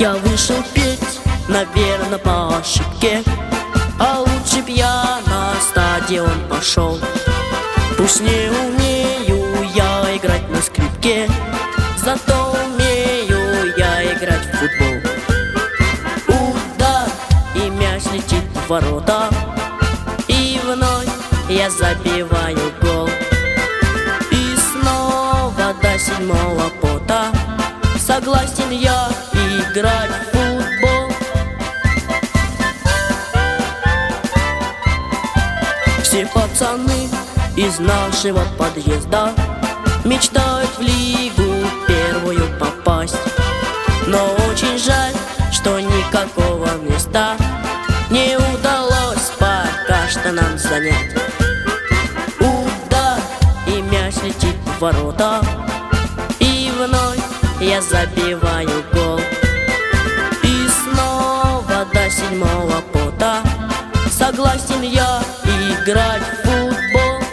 Я вышел петь, наверное, по ошибке, а лучше б я на стадион пошел. Пусть не умею я играть на скрипке, зато умею я играть в футбол. Удар, и мяч летит в ворота, и вновь я забиваю гол. И снова до седьмого пота согласен я играть в футбол. Все пацаны из нашего подъезда мечтают в лигу первую попасть, но очень жаль, что никакого места не удалось пока что нам занять. Удар, и мяч летит в ворота, и вновь я забиваю гол. И снова до седьмого пота согласен я играть в футбол.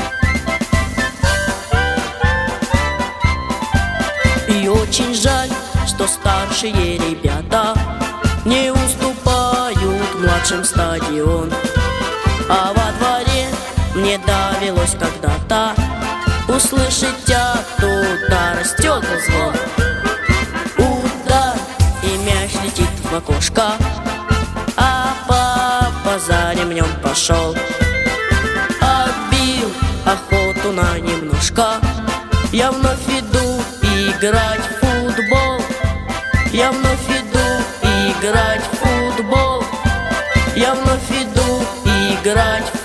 И очень жаль, что старшие ребята не уступают младшим стадион. А во дворе мне довелось когда-то услышать оттуда стекла звон. Удар, и мяч летит в окошко, а папа за ремнем пошел. Отбил охоту на немножко, я вновь иду играть в футбол. Я вновь иду играть в футбол. Я вновь иду играть в футбол.